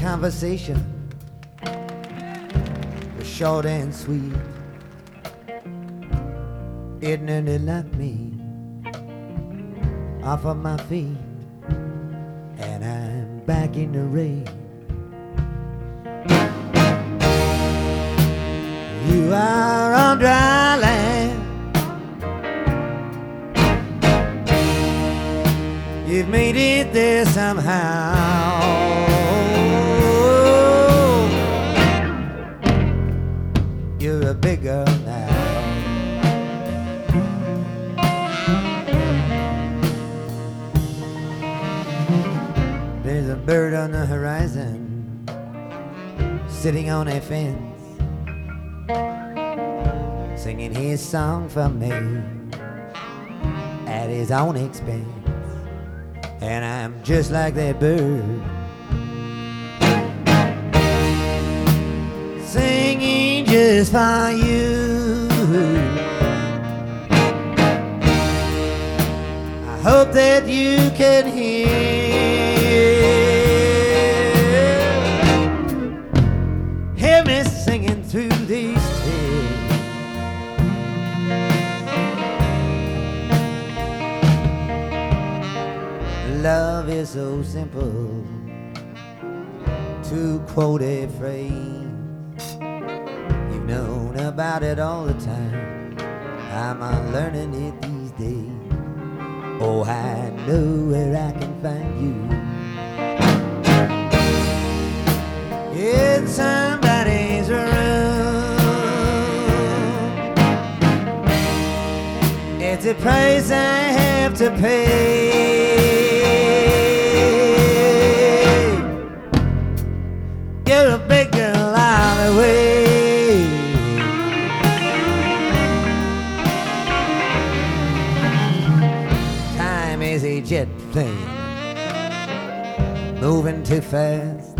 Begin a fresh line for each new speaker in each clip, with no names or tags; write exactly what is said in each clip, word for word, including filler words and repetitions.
conversation was short and sweet. It nearly knocked me off of my feet, and I'm back in the rain. You are on dry land. You've made it there somehow. You're a big girl now. There's a bird on the horizon, sitting on a fence, singing his song for me at his own expense. And I'm just like that bird, singing just for you. I hope that you can hear hear me singing through these tears. Love is so simple, to quote a phrase you've known about it all the time. I'm unlearning it these days. Oh, I know where I can find you in somebody's room. It's a price I have to pay. You're a big girl all the way. Time is a jet plane moving too fast.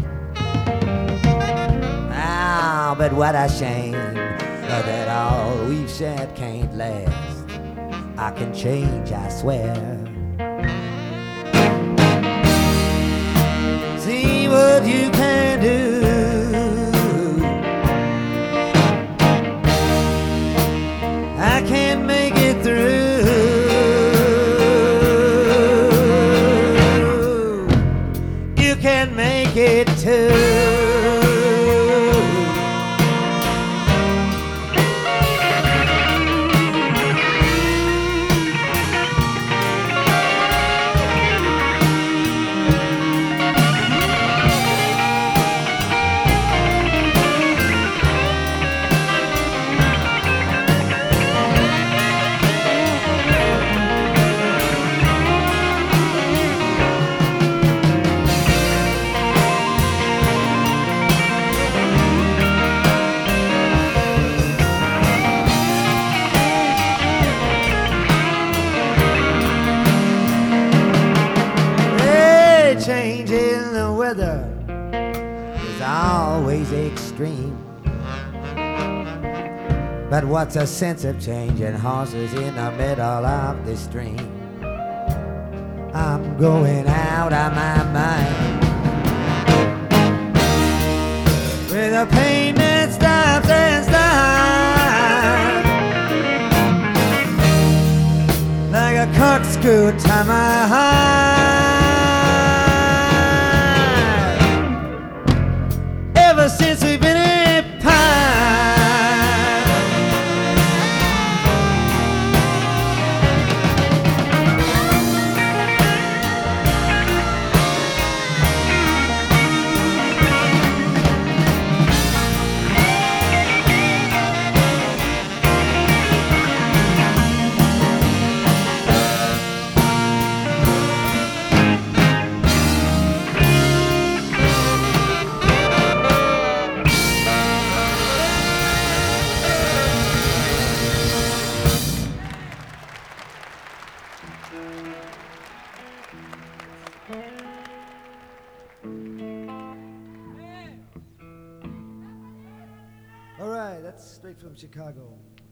Ah, but what a shame that all we've shared can't last. I can change, I swear. See what you can do. I can't make it through. You can make it too. Change in the weather is always extreme, but what's a sense of changing horses in the middle of the stream? I'm going out of my mind with a pain that stops and starts like a corkscrew to my heart. Ever since we've been apart, all right, that's straight from Chicago.